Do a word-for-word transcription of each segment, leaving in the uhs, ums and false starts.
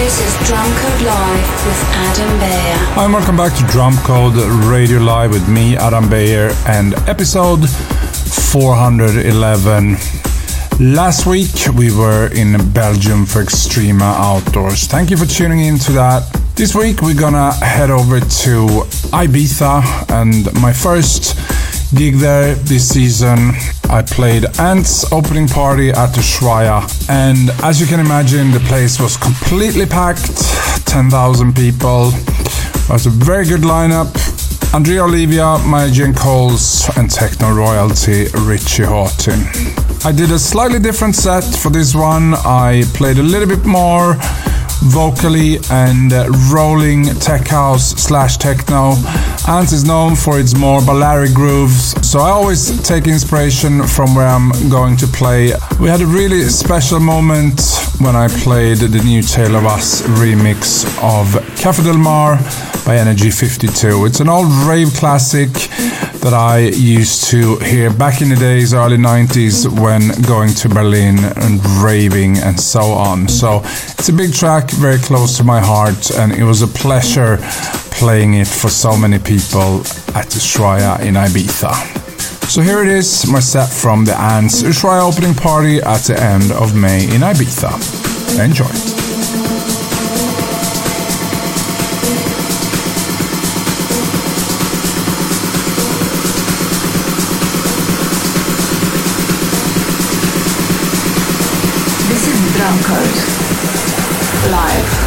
This is Drum Code Live with Adam Beyer. Hi, and welcome back to Drum Code Radio Live with me, Adam Beyer, and episode four hundred eleven. Last week we were in Belgium for Extrema Outdoors. Thank you for tuning in to that. This week we're gonna head over to Ibiza, and my first gig there this season, I played Ants opening party at the Ushuaia, and as you can imagine, the place was completely packed, ten thousand people. It was a very good lineup. Andrea Olivia, Maya Jane Coles, and techno royalty Richie Hawtin. I did a slightly different set for this one. I played a little bit more vocally and uh, rolling tech house slash techno. Ants is known for its more Balearic grooves, so I always take inspiration from where I'm going to play. We had a really special moment when I played the new Tale of Us remix of Café Del Mar by Energy fifty-two. It's an old rave classic that I used to hear back in the days, early nineties, when going to Berlin and raving and so on. So it's a big track, very close to my heart, and it was a pleasure playing it for so many people at the Ushuaia in Ibiza. So here it is, my set from the Ants Ushuaia opening party at the end of May in Ibiza. Enjoy. Drum Code Live.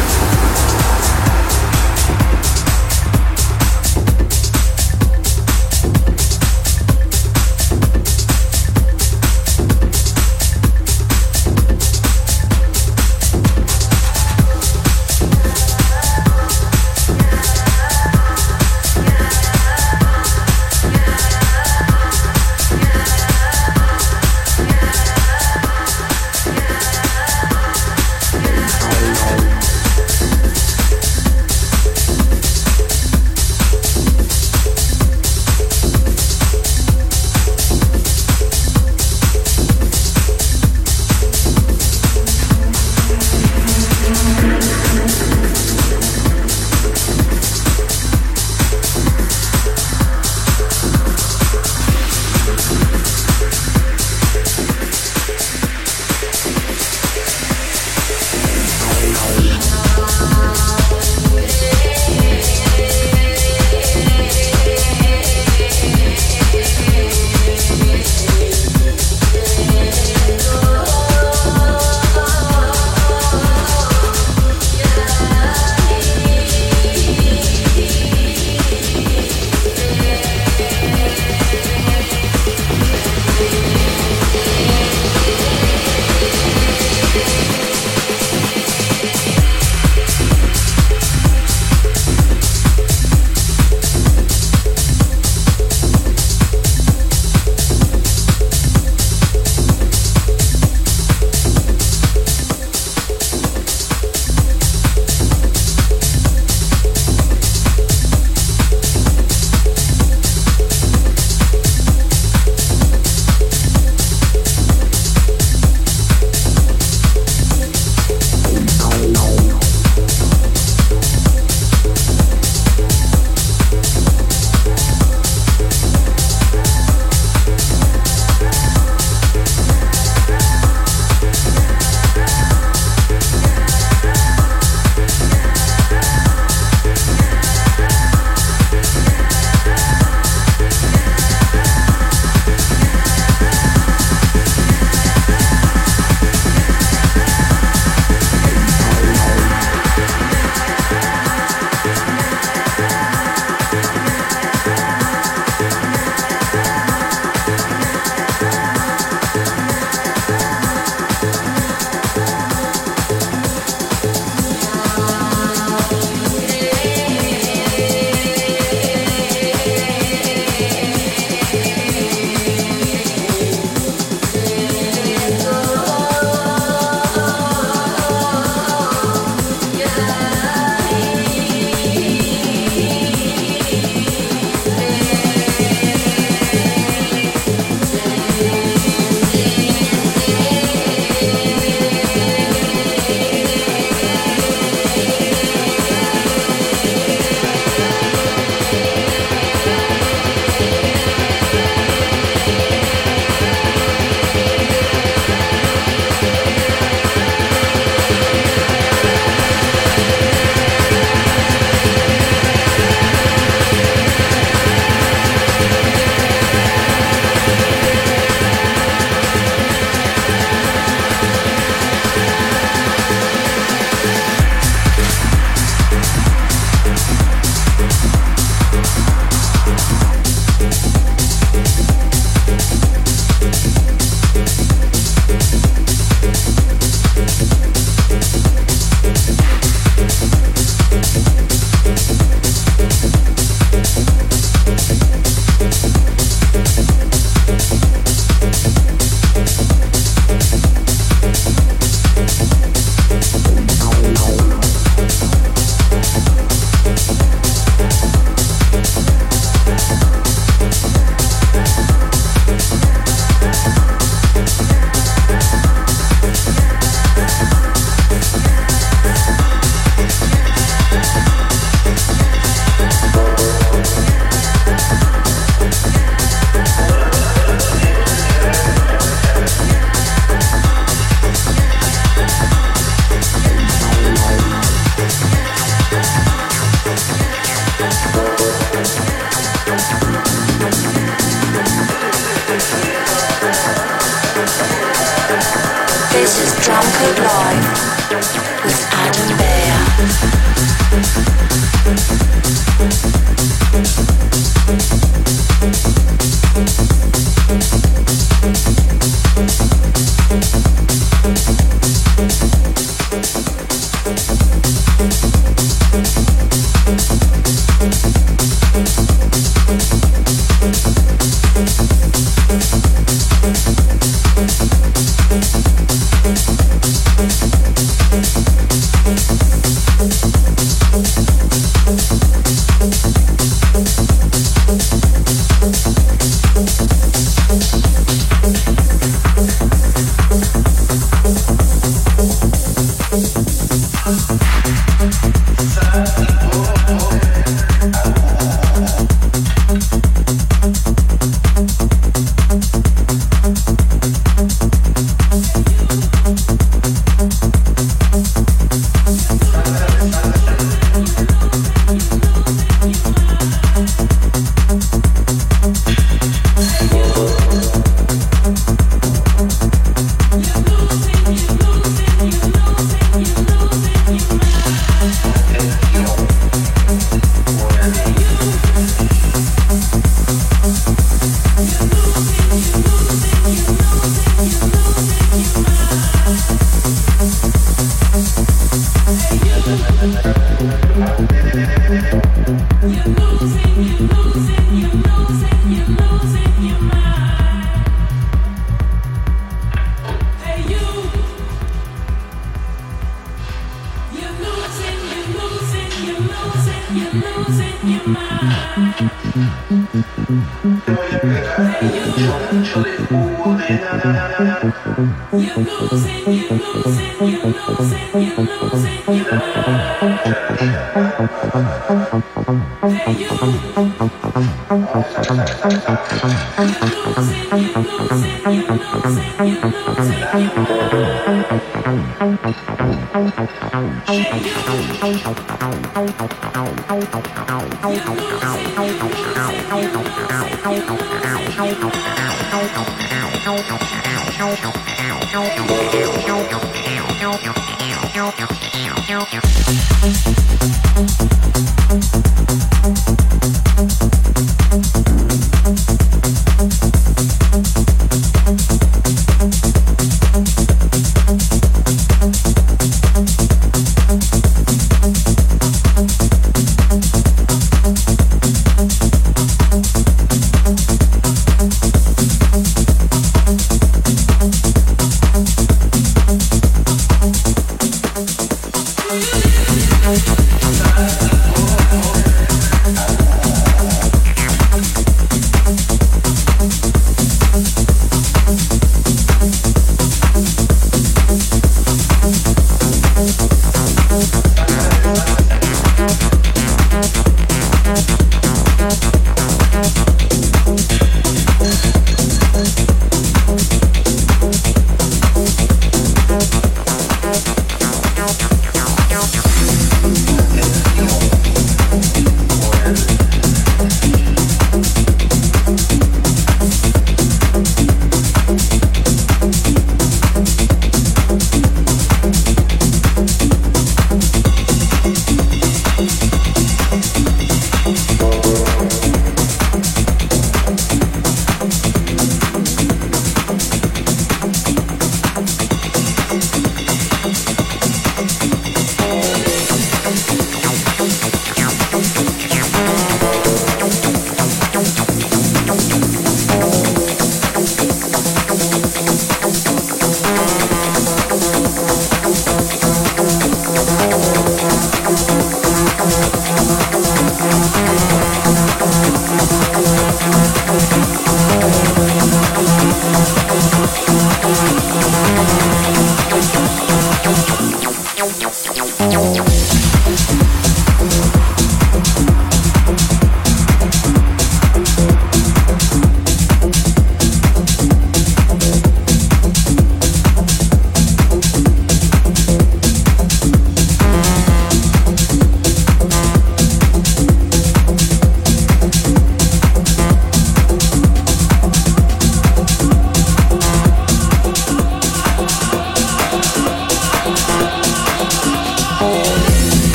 We'll be right back.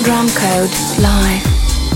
Drumcode Live.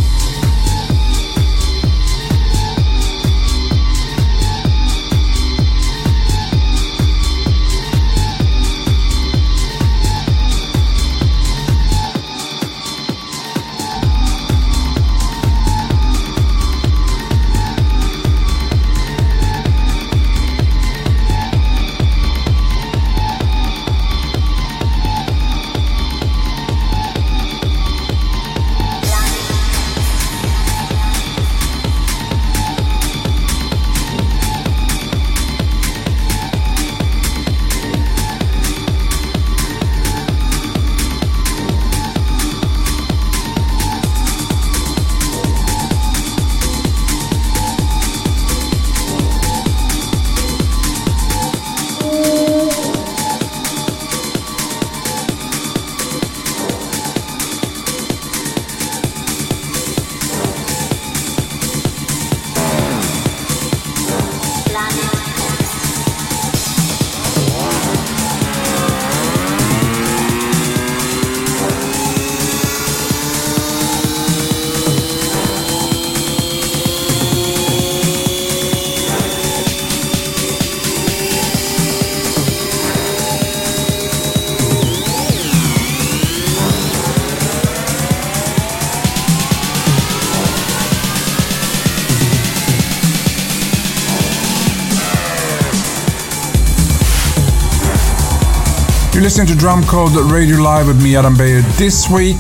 You're listening to Drumcode Radio Live with me, Adam Beyer. This week,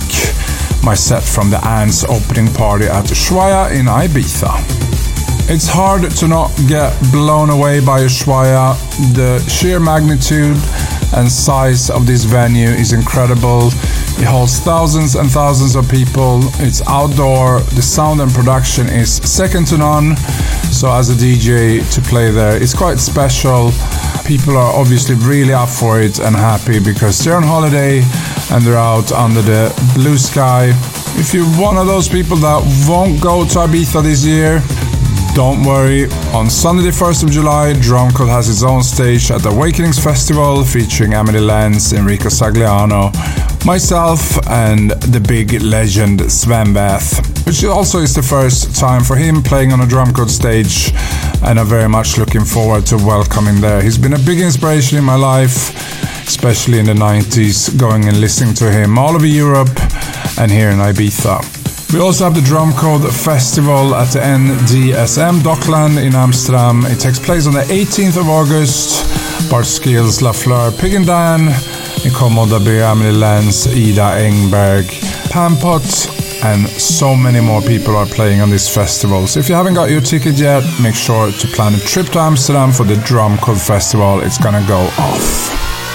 my set from the Ants opening party at Ushuaia in Ibiza. It's hard to not get blown away by Ushuaia. The sheer magnitude and size of this venue is incredible. It holds thousands and thousands of people. It's outdoor. The sound and production is second to none. So as a D J to play there, it's quite special. People are obviously really up for it and happy because they're on holiday and they're out under the blue sky. If you're one of those people that won't go to Ibiza this year, don't worry. On Sunday the first of July, Drumcode has its own stage at the Awakenings Festival featuring Emily Lenz, Enrico Sagliano, myself and the big legend Sven Beth, which also is the first time for him playing on a Drumcode stage, and I'm very much looking forward to welcoming there. He's been a big inspiration in my life, especially in the nineties, going and listening to him all over Europe and here in Ibiza. We also have the Drumcode Festival at the N D S M Dockland in Amsterdam. It takes place on the eighteenth of August. Bart Skills, La Fleur, Pig and Dan, Nicole W, Emily Lenz, Ida Engberg, Pampot, and so many more people are playing on this festival. So if you haven't got your ticket yet, make sure to plan a trip to Amsterdam for the Drumcode Festival. It's gonna go off.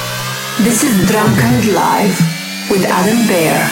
This is Drumcode Live with Adam Beyer.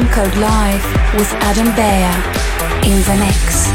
Drumcode Live with Adam Beyer in the mix.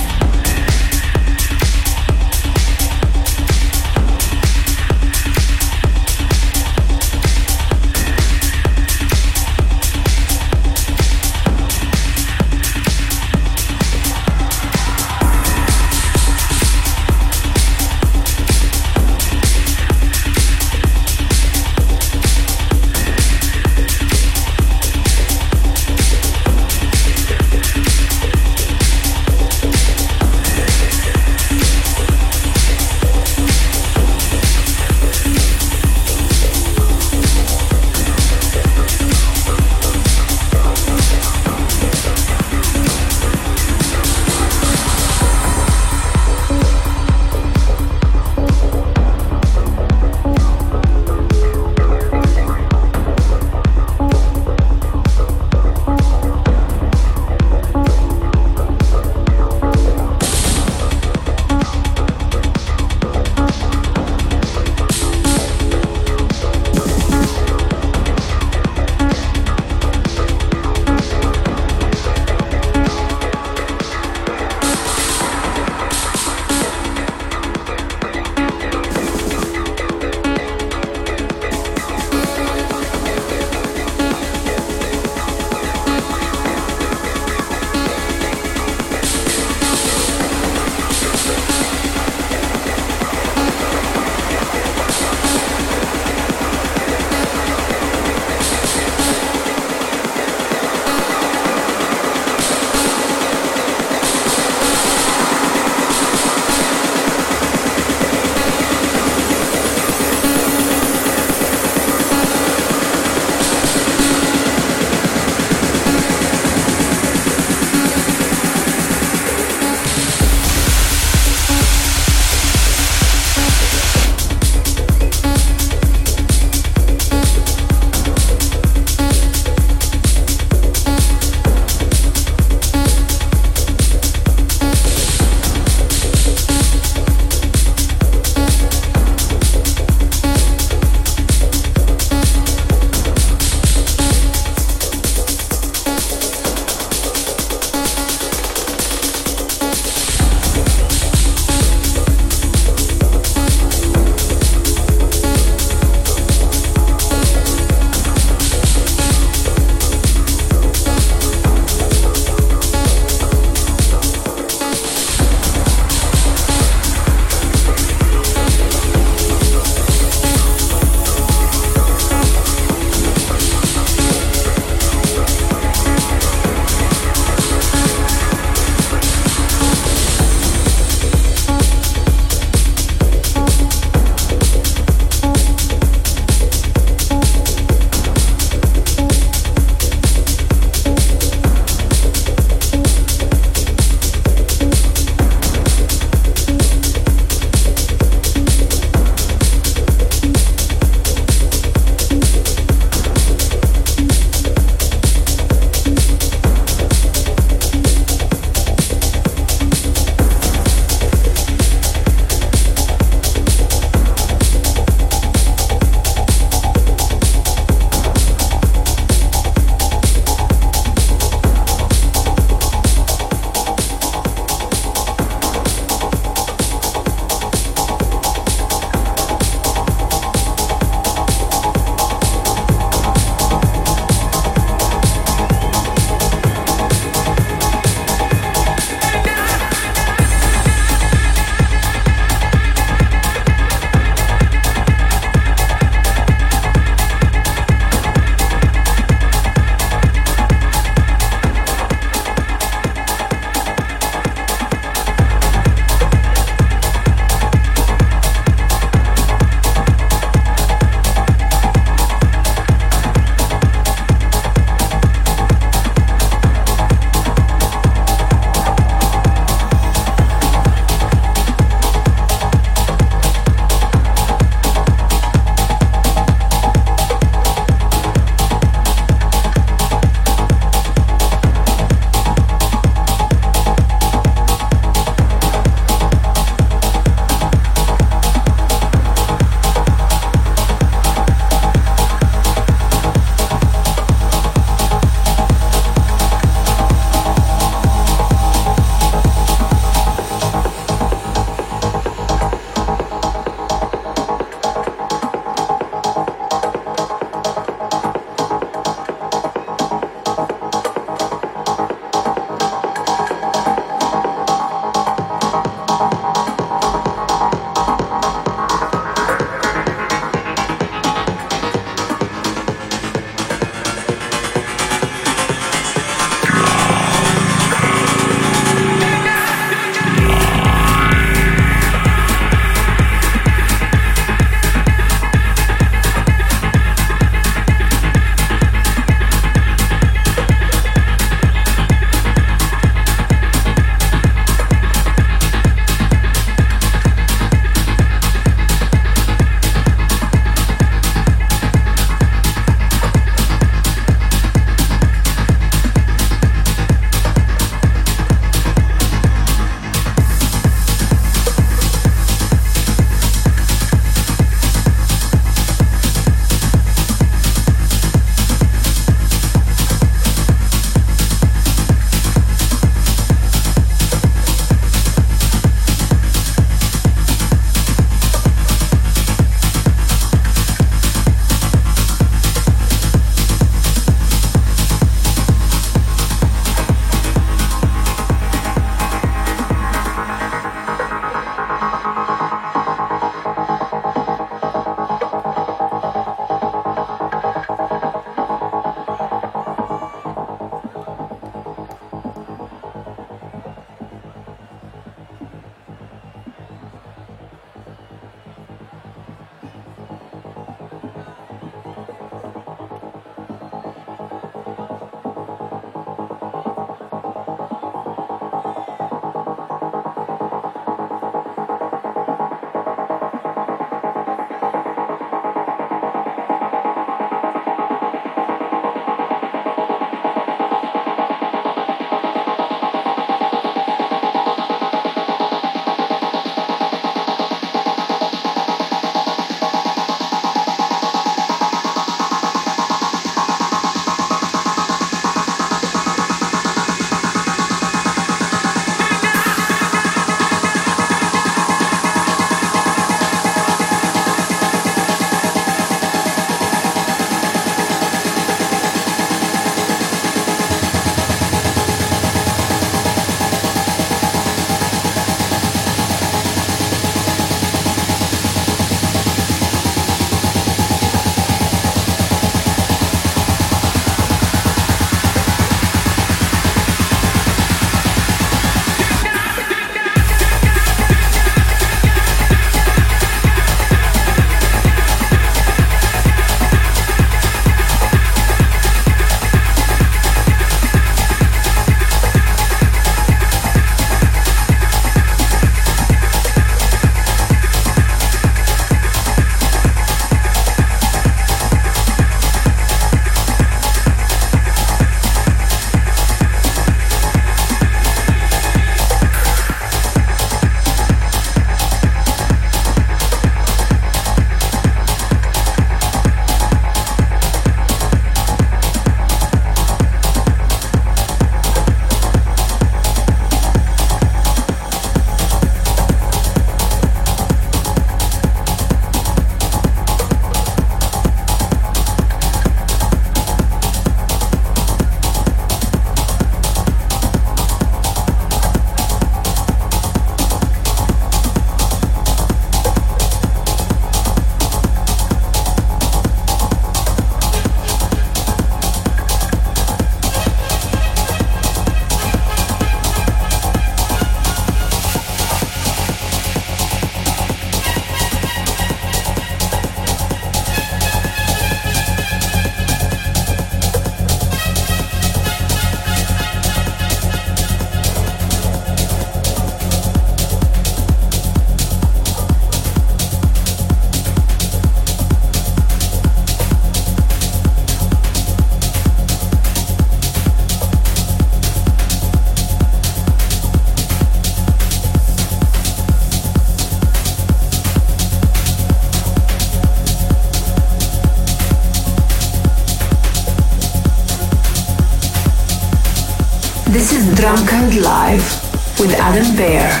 This is Drumcode Live with Adam Bear.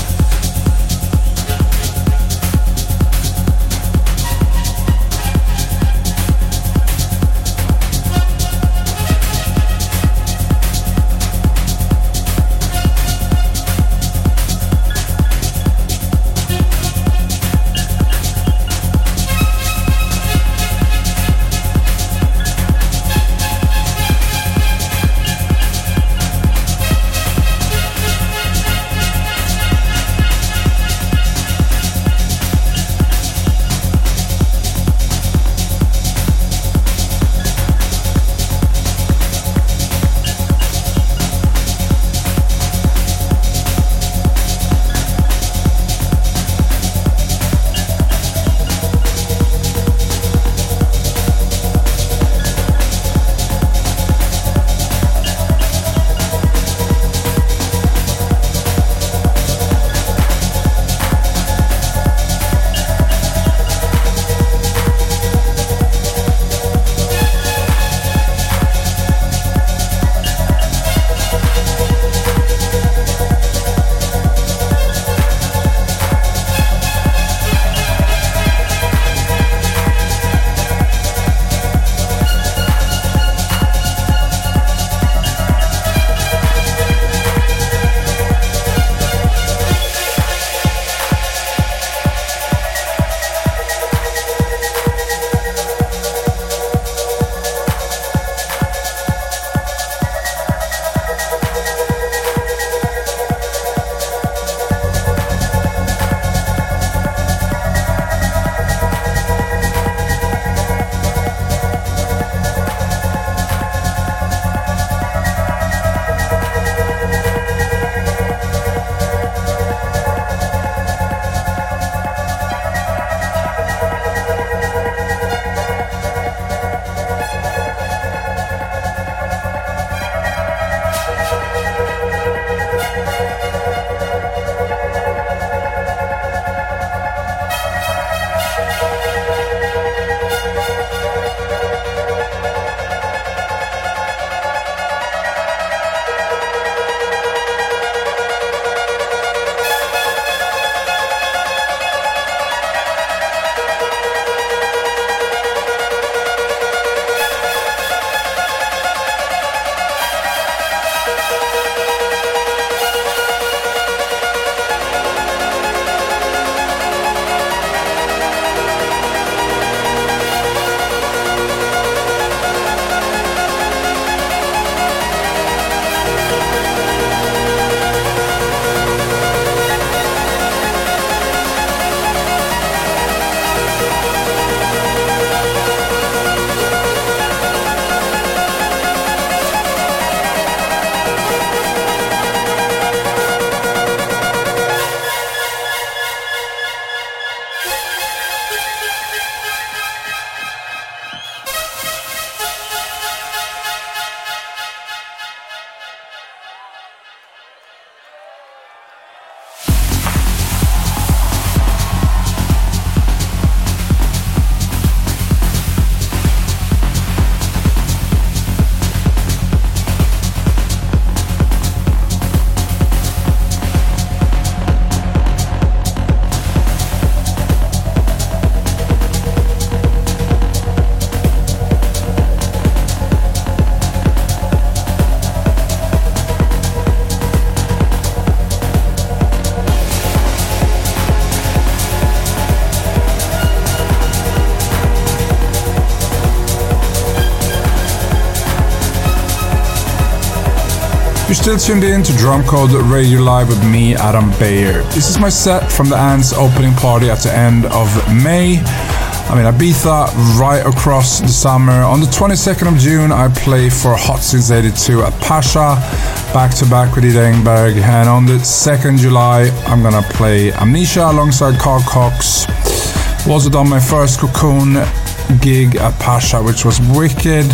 You're still tuned in to Drumcode Radio Live with me, Adam Beyer. This is my set from the Ants opening party at the end of May. I'm in Ibiza, right across the summer. On the twenty-second of June, I play for Hot Since eighty-two at Pasha, back to back with Ida Engberg. And on the second of July, I'm gonna play Amnesia alongside Carl Cox. I've also done my first Cocoon gig at Pasha, which was wicked.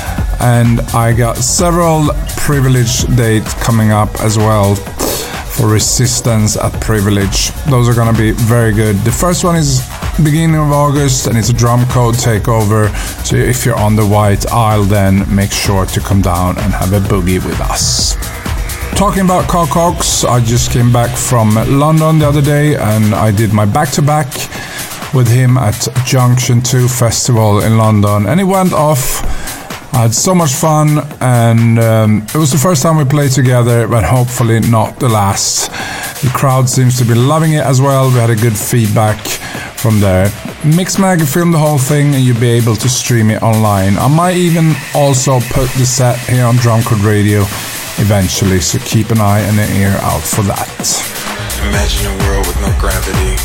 And I got several Privilege dates coming up as well for Resistance at Privilege. Those are gonna be very good. The first one is beginning of August and it's a Drumcode takeover. So if you're on the White Isle, then make sure to come down and have a boogie with us. Talking about Carl Cox, I just came back from London the other day and I did my back-to-back with him at Junction two Festival in London, and it went off. I had so much fun, and um, it was the first time we played together, but hopefully not the last. The crowd seems to be loving it as well. We had a good feedback from there. Mixmag filmed the whole thing and you'll be able to stream it online. I might even also put the set here on Drumcode Radio eventually, so keep an eye and an ear out for that. Imagine a world with no gravity.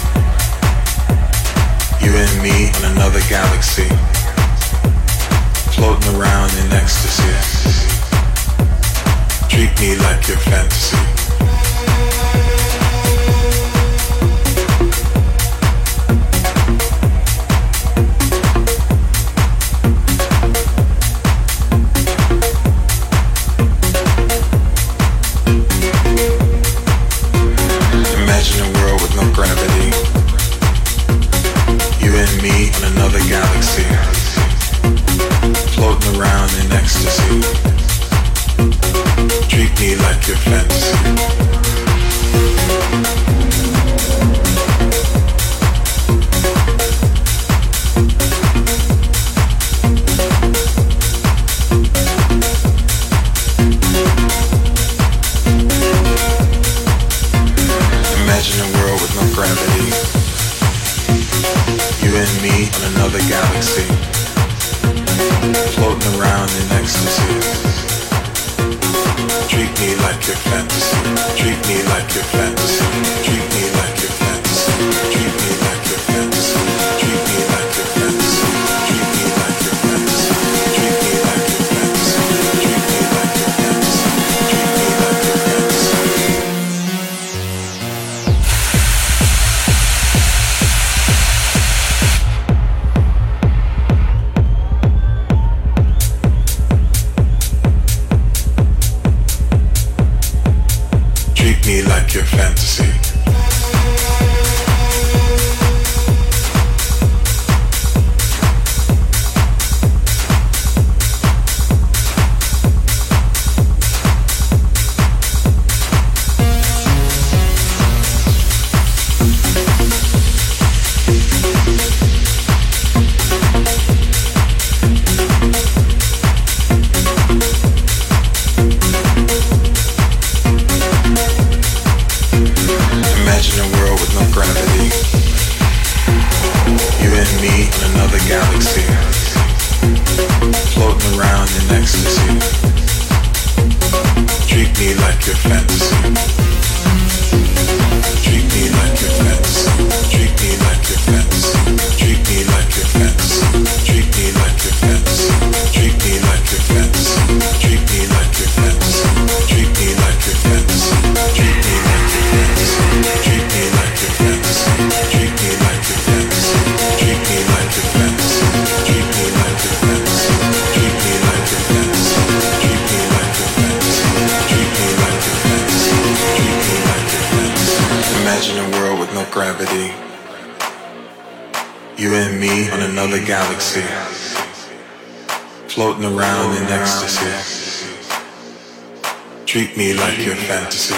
You and me in another galaxy, floating around in ecstasy. Treat me like your fantasy. Imagine a world with no gravity. You and me in another galaxy, floating around in ecstasy. Treat me like your fantasy. Imagine a world with no gravity. You and me in another galaxy, floating around in ecstasy. Treat me like your fantasy. Treat me like your fantasy. Treat me like your fantasy. Treat me like your fantasy. Treat me like your fantasy. Treat me like your fantasy. Treat me like your fantasy. Treat me like your fantasy. Treat me like your fantasy. Treat me like your fantasy. Imagine a world with no gravity. You and me in another galaxy, floating around in ecstasy. Treat me like your fantasy. Treat me like your fantasy. Treat me like your fantasy. Treat me like your fantasy. Treat me like your fantasy. Treat me like your fantasy. Treat me like your fantasy. Treat me like your fantasy. Treat me like your fantasy. Treat me like your fantasy. Treat me like your fantasy. Treat me like your fantasy. Treat me like your fantasy. Treat me like your fantasy. Treat me like your fantasy. Treat me like your fantasy. Treat me like your fantasy. Imagine a world with no gravity. You and me on another galaxy, floating around in ecstasy. Treat me like your fantasy.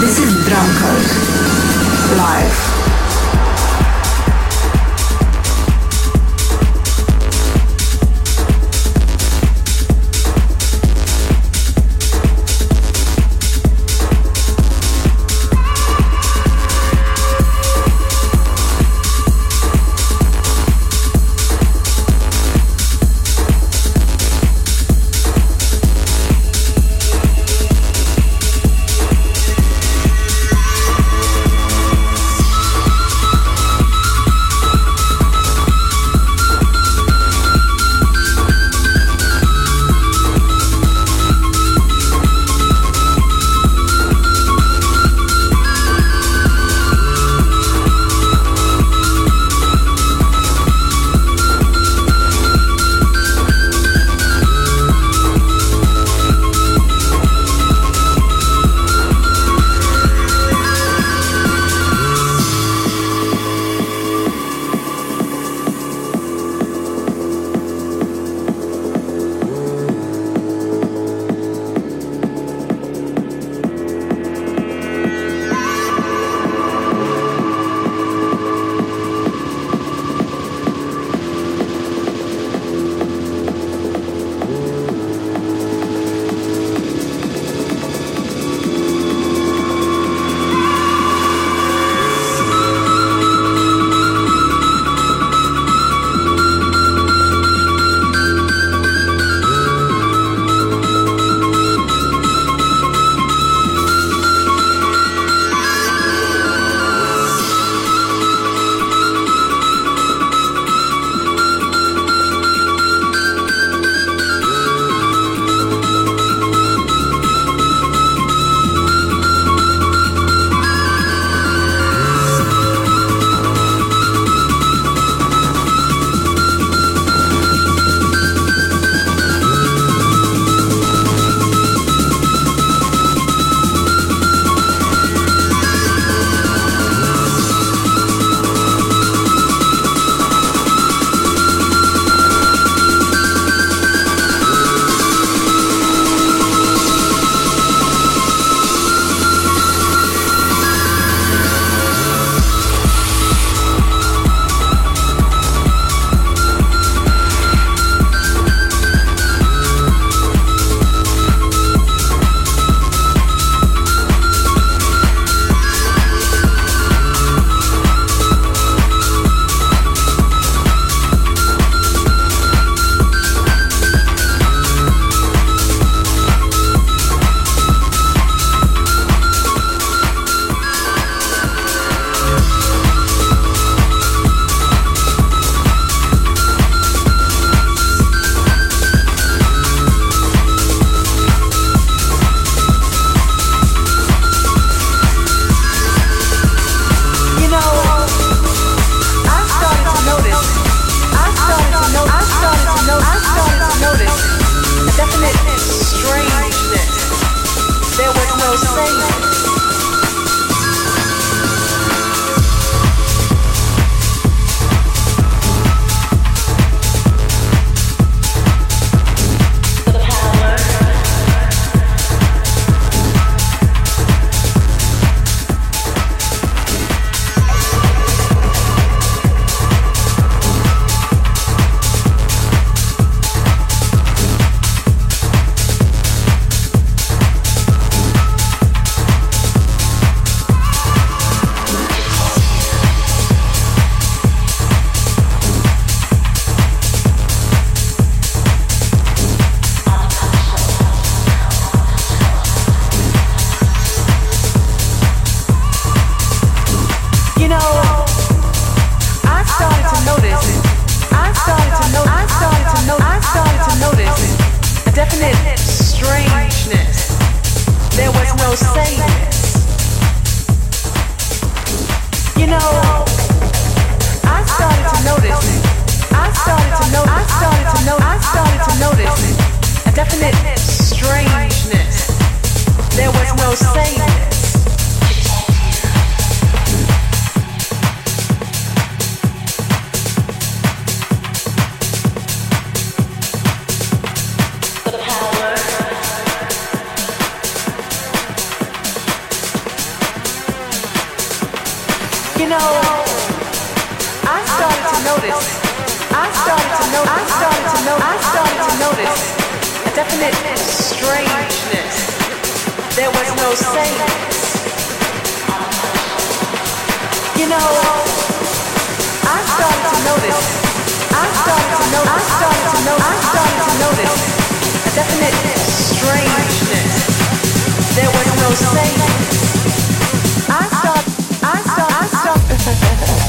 This is Drumcode Live. You know, I started to notice, I started to notice, I started to notice, I started to notice a definite strangeness. There was no saints. You know, I started to notice, I started to notice, I started to notice, I started to notice a definite strangeness. There was no saints. I start, I start, I start.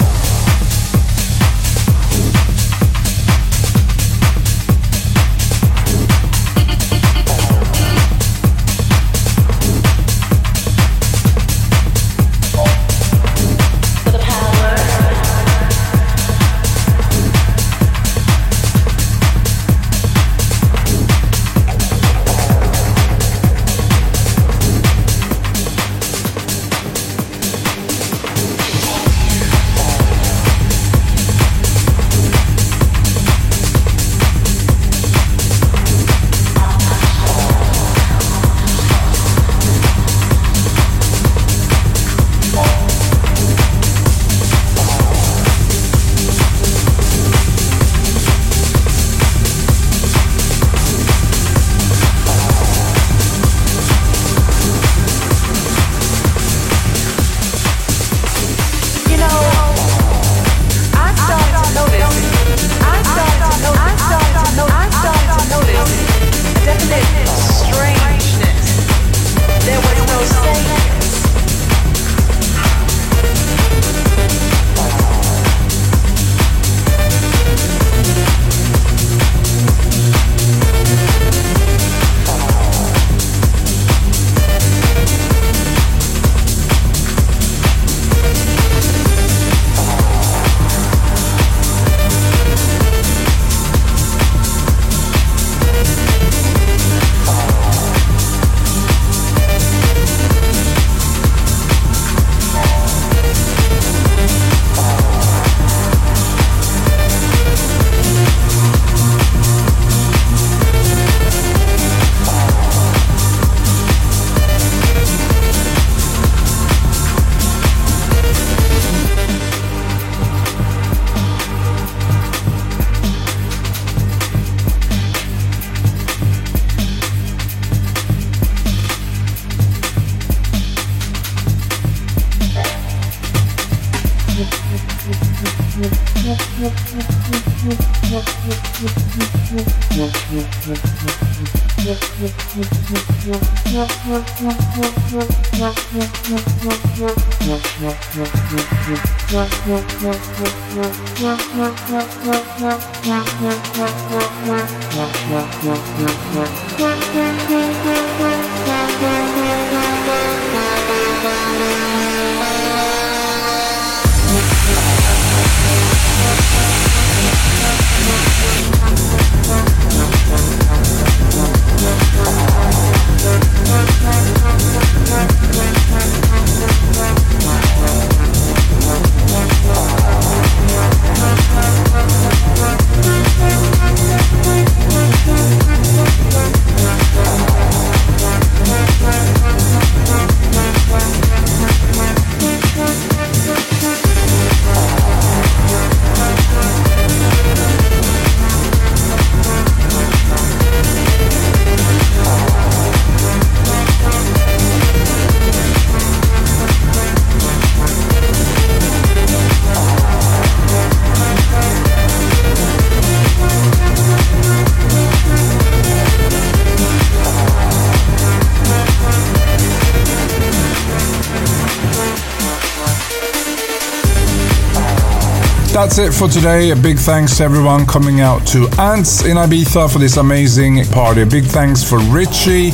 That's it for today. A big thanks to everyone coming out to Ants in Ibiza for this amazing party. A big thanks for Richie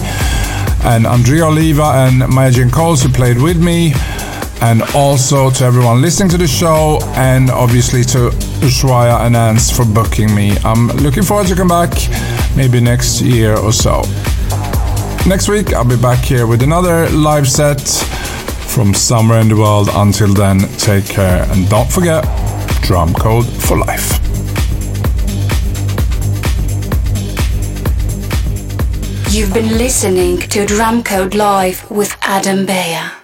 and Andrea Oliva and Maya Jane Coles who played with me, and also to everyone listening to the show, and obviously to Ushuaia and Ants for booking me. I'm looking forward to come back maybe next year or so. Next week I'll be back here with another live set from somewhere in the world. Until then, take care and don't forget, Drum Code for life. You've been listening to Drum Code Live with Adam Beyer.